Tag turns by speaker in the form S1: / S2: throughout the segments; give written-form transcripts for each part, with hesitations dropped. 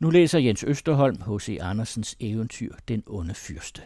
S1: Nu læser Jens Østerholm H.C. Andersens eventyr Den onde fyrste.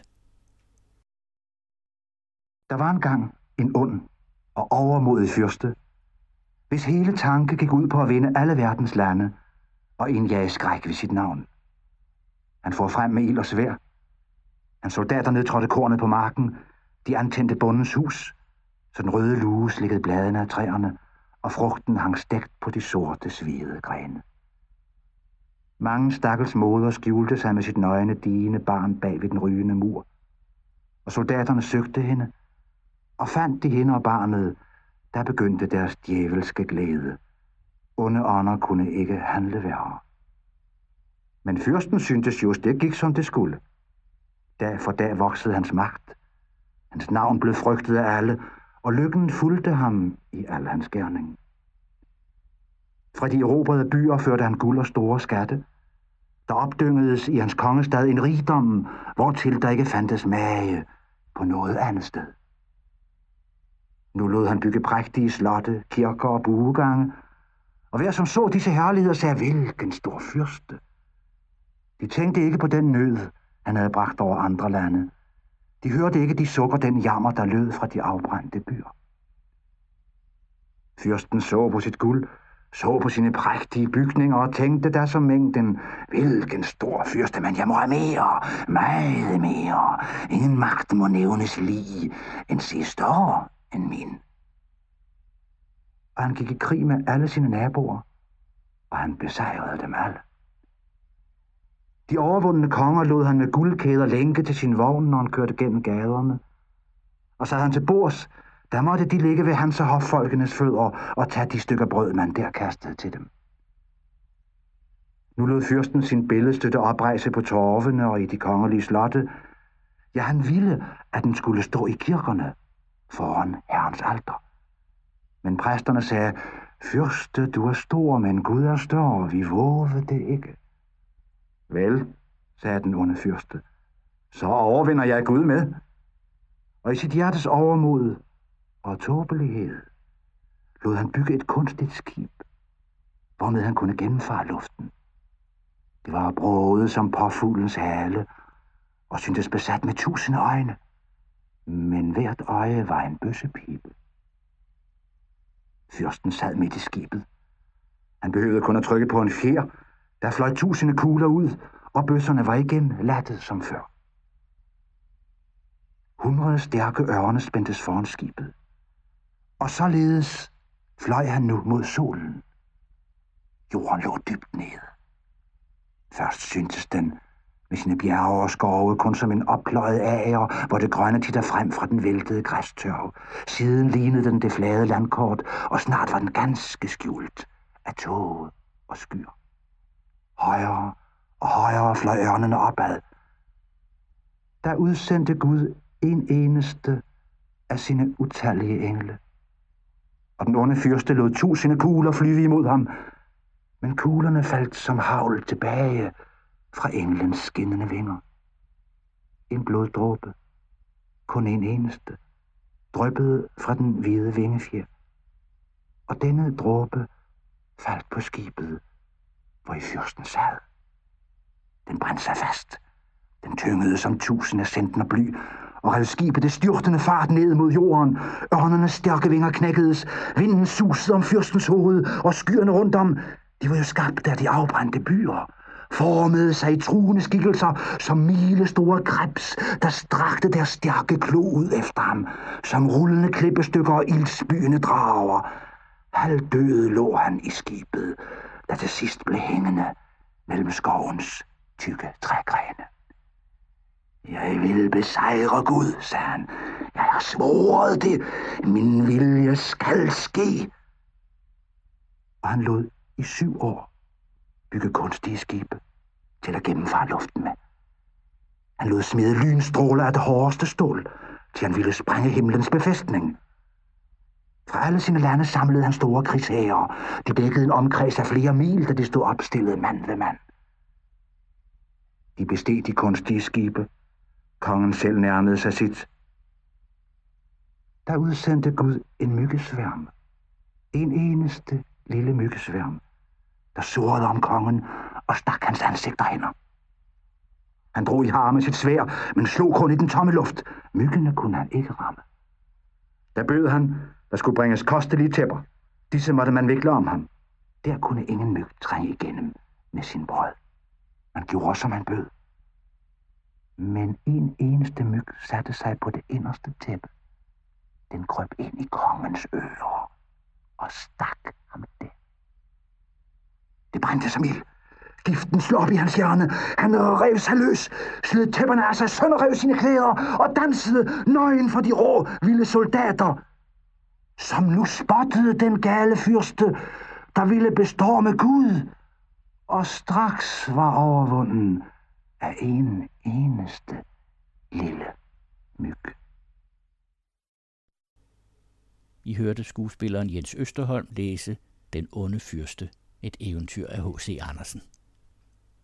S2: Der var engang en ond og overmodig fyrste, hvis hele tanke gik ud på at vinde alle verdens lande og indjage skræk ved sit navn. Han for frem med ild og sværd. Hans soldater nedtrådte kornet på marken. De antændte bondens hus, så den røde lue slikkede bladene af træerne, og frugten hang stegt på de sorte, svede grene. Mange stakkels moder skjulte sig med sit nøgne, digende barn bag ved den rygende mur, og soldaterne søgte hende, og fandt de hende og barnet, der begyndte deres djævelske glæde. Onde ånder kunne ikke handle værre. Men fyrsten syntes just det gik, som det skulle. Dag for dag voksede hans magt. Hans navn blev frygtet af alle, og lykken fulgte ham i al hans gerning. Fra de erobrede byer førte han guld og store skatte. Der opdyngedes i hans kongestad en rigdom, hvortil der ikke fandtes mage på noget andet sted. Nu lod han bygge prægtige slotte, kirker og buegange, og hver som så disse herligheder sagde, hvilken stor fyrste. De tænkte ikke på den nød, han havde bragt over andre lande. De hørte ikke de sukker den jammer, der lød fra de afbrændte byer. Fyrsten så på sit guld, så på sine prægtige bygninger og tænkte der som mængden, hvilken stor fyrste, men jeg må have mere, meget mere. Ingen magt må nævnes lige, en se større end min. Og han gik i krig med alle sine naboer, og han besejrede dem alle. De overvundne konger lod han med guldkæder lænke til sin vogn, når han kørte gennem gaderne. Og sad han til bords, der måtte de ligge ved hans og hoffolkenes fødder og tage de stykker brød, man der kastede til dem. Nu lod fyrsten sin billedstøtte oprejse på torvene og i de kongelige slotte. Ja, han ville, at den skulle stå i kirkerne foran Herrens alter. Men præsterne sagde, fyrste, du er stor, men Gud er større, vi våger det ikke. Vel, sagde den onde fyrste, så overvinder jeg Gud med. Og i sit hjertes overmod og tåbelighed lod han bygge et kunstigt skib, hvormed han kunne gennemfare luften. Det var broget som påfuglens hale og syntes besat med 1000 øjne, men hvert øje var en bøssepibe. Fyrsten sad midt i skibet. Han behøvede kun at trykke på en fjer, der fløj 1000 kugler ud, og bøsserne var igen lattet som før. 100 stærke ørne spændtes foran skibet, og således fløj han nu mod solen. Jorden lå dybt nede. Først syntes den med sine bjerge og skove kun som en oppløjet ager, hvor det grønne titter frem fra den væltede græstørv. Siden lignede den det flade landkort, og snart var den ganske skjult af tåge og skyer. Højere og højere fløj ørnene opad. Der udsendte Gud en eneste af sine utallige engle. Og den onde fyrste lod 1000 kugler flyve imod ham, men kuglerne faldt som hagl tilbage fra englens skinnende vinger. En bloddråbe, kun en eneste, dryppede fra den hvide vingefjer, og denne dråbe faldt på skibet, hvor i fyrsten sad. Den brændte sig fast. Den tyngede som 1000 centner bly, og rev skibet det styrtende fart ned mod jorden. Ørnernes stærke vinger knækkedes, vinden susede om fyrstens hoved, og skyerne rundt om, de var jo skabt af de afbrændte byer, formede sig i truende skikkelser som milestore krebs, der strakte deres stærke klo ud efter ham, som rullende klippestykker og ildspyende drager. Halvdød lå han i skibet, der til sidst blev hængende mellem skovens tykke trægrene. Jeg vil besejre Gud, sagde han. Jeg har svoret det. Min vilje skal ske. Og han lod i 7 år bygge kunstige skibe til at gennemfare luften med. Han lod smide lynstråler af det hårdeste stål, til han ville sprænge himlens befæstning. Fra alle sine lande samlede han store krigshære. De dækkede en omkreds af flere mil, da de stod opstillet mand ved mand. De besteg de kunstige skibe. Kongen selv nærmede sig sit. Der udsendte Gud en myggesværm. En eneste lille myggesværm, der surrede om kongen og stak hans ansigt derhen. Han drog i harme sit sværd, men slog kun i den tomme luft. Myggene kunne han ikke ramme. Der bød han, der skulle bringes kostelige tæpper. Disse måtte man vikle om ham. Der kunne ingen myg trænge igennem med sin brød. Man gjorde, som han bød. Men en eneste myg satte sig på det inderste tæppe. Den krøb ind i kongens ører og stak ham der. Det brændte som ild. Giften slog op i hans hjerne. Han rev sig løs, sled tæpperne af sig, sønderrev sine klæder og dansede nøgen for de rå, vilde soldater, som nu spottede den gale fyrste, der ville bestorme Gud, og straks var overvunden af en eneste lille myg.
S1: I hørte skuespilleren Jens Østerholm læse Den onde fyrste, et eventyr af H.C. Andersen.